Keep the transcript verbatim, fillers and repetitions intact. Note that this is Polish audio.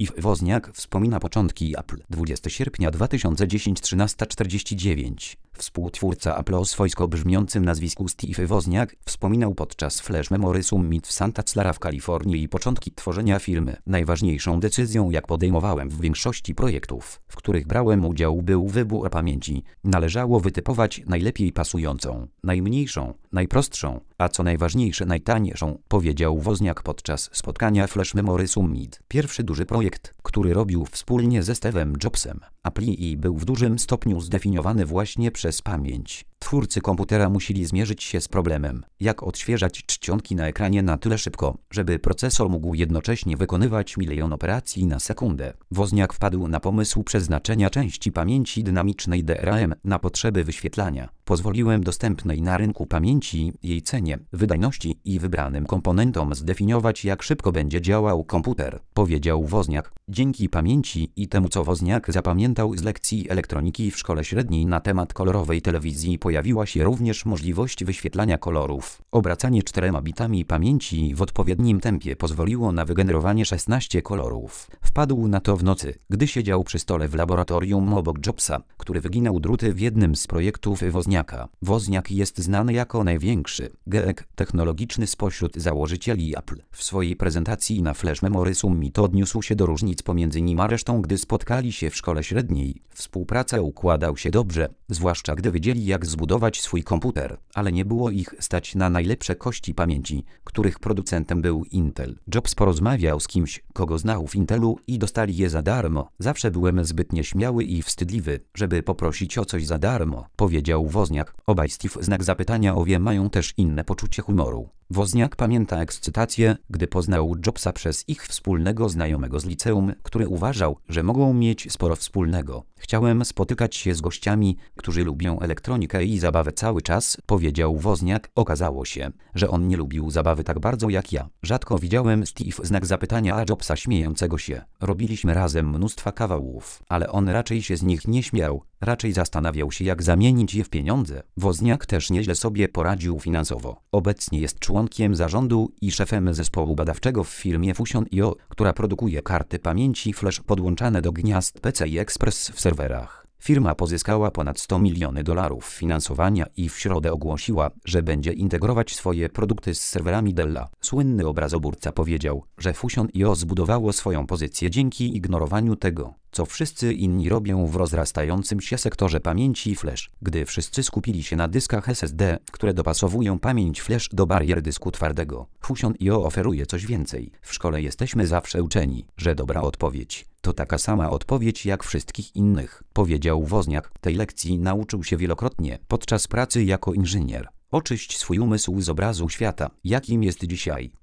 Steve Wozniak wspomina początki Apple. dwudziestego sierpnia dwa tysiące dziesiątego, trzynaста czterdzieści dziewięć. Współtwórca Apple o swojsko brzmiącym nazwisku Steve Wozniak wspominał podczas Flash Memory Summit w Santa Clara w Kalifornii początki tworzenia firmy. Najważniejszą decyzją, jak podejmowałem w większości projektów, w których brałem udział, był wybór pamięci. Należało wytypować najlepiej pasującą, najmniejszą, najprostszą, a co najważniejsze najtańszą, powiedział Wozniak podczas spotkania Flash Memory Summit. Pierwszy duży projekt, który robił wspólnie ze Steve'em Jobsem, Apple i był w dużym stopniu zdefiniowany właśnie przez pamięć. Twórcy komputera musieli zmierzyć się z problemem, jak odświeżać czcionki na ekranie na tyle szybko, żeby procesor mógł jednocześnie wykonywać milion operacji na sekundę. Wozniak wpadł na pomysł przeznaczenia części pamięci dynamicznej D R A M na potrzeby wyświetlania. Pozwoliłem dostępnej na rynku pamięci, jej cenie, wydajności i wybranym komponentom zdefiniować, jak szybko będzie działał komputer, powiedział Wozniak. Dzięki pamięci i temu, co Wozniak zapamiętał z lekcji elektroniki w szkole średniej na temat kolorowej telewizji, pojawiła się również możliwość wyświetlania kolorów. Obracanie czterema bitami pamięci w odpowiednim tempie pozwoliło na wygenerowanie szesnastu kolorów. Wpadł na to w nocy, gdy siedział przy stole w laboratorium obok Jobsa, który wyginał druty w jednym z projektów Wozniaka. Wozniak jest znany jako największy geek technologiczny spośród założycieli Apple. W swojej prezentacji na Flash Memory Summit odniósł się do różnic pomiędzy nim a resztą, gdy spotkali się w szkole średniej. Współpraca układał się dobrze, zwłaszcza gdy wiedzieli, jak zbudować swój komputer, ale nie było ich stać na najlepsze kości pamięci, których producentem był Intel. Jobs porozmawiał z kimś, kogo znał w Intelu i dostali je za darmo. Zawsze byłem zbyt nieśmiały i wstydliwy, żeby poprosić o coś za darmo, powiedział Wozniak. Obaj Steve znak zapytania owie mają też inne poczucie humoru. Wozniak pamięta ekscytację, gdy poznał Jobsa przez ich wspólnego znajomego z liceum, który uważał, że mogą mieć sporo wspólnego. Chciałem spotykać się z gościami, którzy lubią elektronikę i zabawę cały czas, powiedział Wozniak. Okazało się, że on nie lubił zabawy tak bardzo jak ja. Rzadko widziałem Steve znak zapytania a Jobsa śmiejącego się. Robiliśmy razem mnóstwa kawałów, ale on raczej się z nich nie śmiał. Raczej zastanawiał się, jak zamienić je w pieniądze. Wozniak też nieźle sobie poradził finansowo. Obecnie jest członkiem zarządu i szefem zespołu badawczego w firmie Fusion kropka i o, która produkuje karty pamięci flash podłączane do gniazd P C I Express w serwerach. Firma pozyskała ponad sto milionów dolarów finansowania i w środę ogłosiła, że będzie integrować swoje produkty z serwerami Della. Słynny obrazoburca powiedział, że Fusion kropka i o zbudowało swoją pozycję dzięki ignorowaniu tego, co wszyscy inni robią w rozrastającym się sektorze pamięci flash. Gdy wszyscy skupili się na dyskach S S D, które dopasowują pamięć flash do barier dysku twardego, Fusion kropka i o oferuje coś więcej. W szkole jesteśmy zawsze uczeni, że dobra odpowiedź to taka sama odpowiedź jak wszystkich innych, powiedział Wozniak. Tej lekcji nauczył się wielokrotnie podczas pracy jako inżynier. Oczyść swój umysł z obrazu świata, jakim jest dzisiaj.